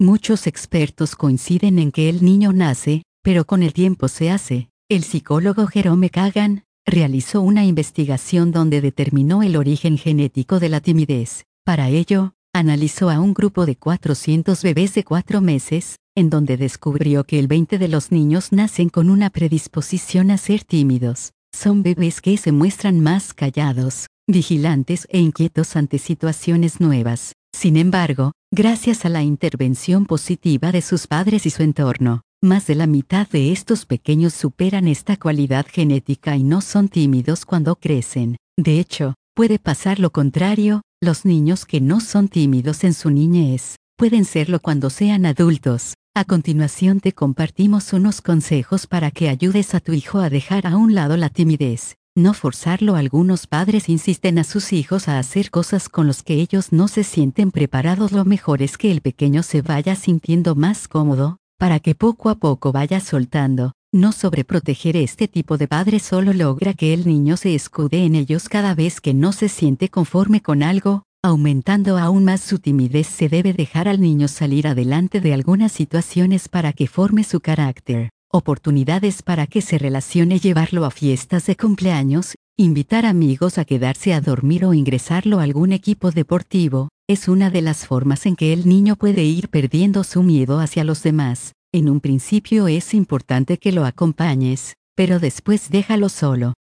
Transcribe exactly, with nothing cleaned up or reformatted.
Muchos expertos coinciden en que el niño nace, pero con el tiempo se hace. El psicólogo Jerome Kagan realizó una investigación donde determinó el origen genético de la timidez. Para ello, analizó a un grupo de cuatrocientos bebés de cuatro meses, en donde descubrió que el veinte de los niños nacen con una predisposición a ser tímidos. Son bebés que se muestran más callados, vigilantes e inquietos ante situaciones nuevas. Sin embargo, gracias a la intervención positiva de sus padres y su entorno, más de la mitad de estos pequeños superan esta cualidad genética y no son tímidos cuando crecen. De hecho, puede pasar lo contrario, los niños que no son tímidos en su niñez, pueden serlo cuando sean adultos. A continuación te compartimos unos consejos para que ayudes a tu hijo a dejar a un lado la timidez. No forzarlo. Algunos padres insisten a sus hijos a hacer cosas con las que ellos no se sienten preparados. Lo mejor es que el pequeño se vaya sintiendo más cómodo, para que poco a poco vaya soltando. No sobreproteger. Este tipo de padre solo logra que el niño se escude en ellos cada vez que no se siente conforme con algo, aumentando aún más su timidez. Se debe dejar al niño salir adelante de algunas situaciones para que forme su carácter. Oportunidades para que se relacione. Llevarlo a fiestas de cumpleaños, invitar amigos a quedarse a dormir o ingresarlo a algún equipo deportivo, es una de las formas en que el niño puede ir perdiendo su miedo hacia los demás. En un principio es importante que lo acompañes, pero después déjalo solo.